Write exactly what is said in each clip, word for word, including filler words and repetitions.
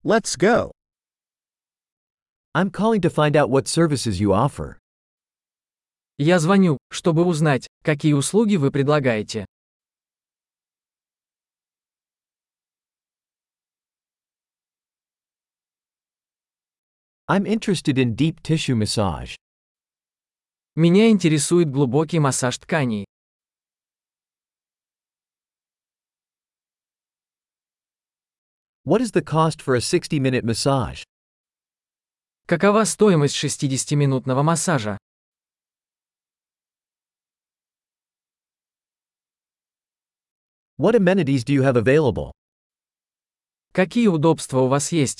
Let's go. I'm calling to find out what services you offer. Я звоню, чтобы узнать, какие услуги вы предлагаете. I'm interested in deep tissue massage. Меня интересует глубокий массаж тканей. What is the cost for a sixty-minute massage? Какова стоимость шестидесятиминутного массажа? What amenities do you have available? Какие удобства у вас есть?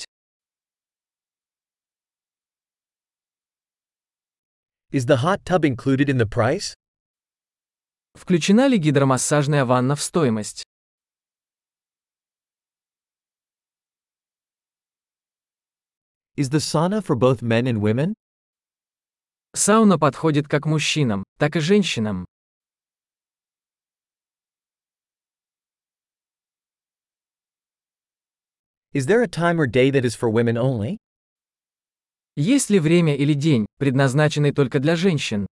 Is the hot tub included in the price? Включена ли гидромассажная ванна в стоимость? Is the sauna for both men and women? Сауна подходит как мужчинам, так и женщинам. Is there a time or day that is for women only? Есть ли время или день, предназначенный только для женщин?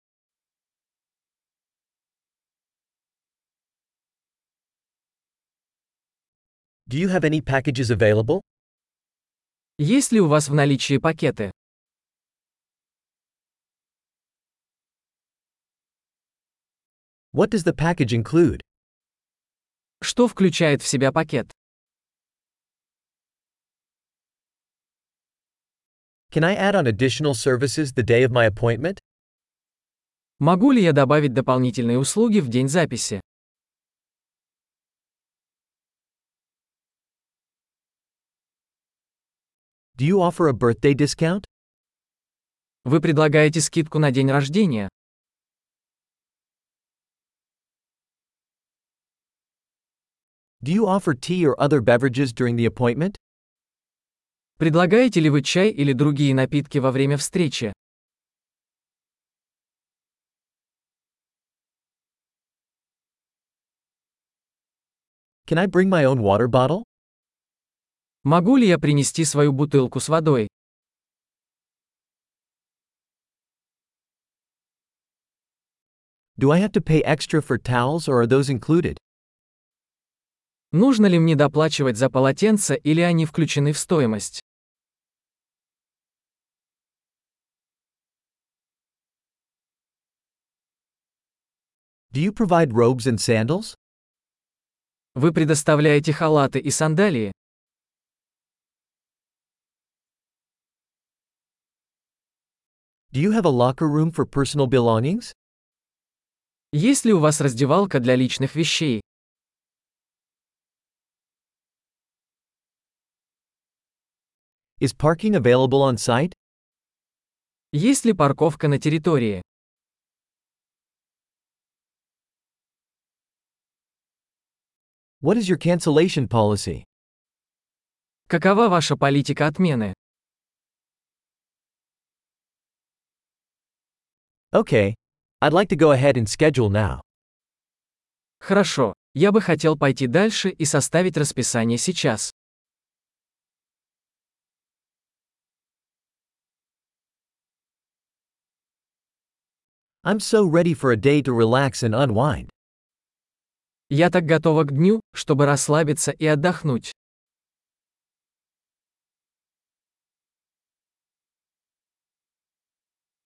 Do you have any packages available? Есть ли у вас в наличии пакеты? What does the package include? Что включает в себя пакет? Can I add on additional services the day of my appointment? Могу ли я добавить дополнительные услуги в день записи? Do you offer a birthday discount? Вы предлагаете скидку на день рождения? Do you offer tea or other beverages during the appointment? Предлагаете ли вы чай или другие напитки во время встречи? Can I bring my own water bottle? Могу ли я принести свою бутылку с водой? Do I have to pay extra for towels or are those included? Нужно ли мне доплачивать за полотенца или они включены в стоимость? Do you provide robes and sandals? Вы предоставляете халаты и сандалии? Do you have a locker room for personal belongings? Есть ли у вас раздевалка для личных вещей? Is parking available on site? Есть ли парковка на территории? What is your cancellation policy? Какова ваша политика отмены? Okay, I'd like to go ahead and schedule now. Хорошо, я бы хотел пойти дальше и составить расписание сейчас. I'm so ready for a day to relax and unwind. Я так готова к дню, чтобы расслабиться и отдохнуть.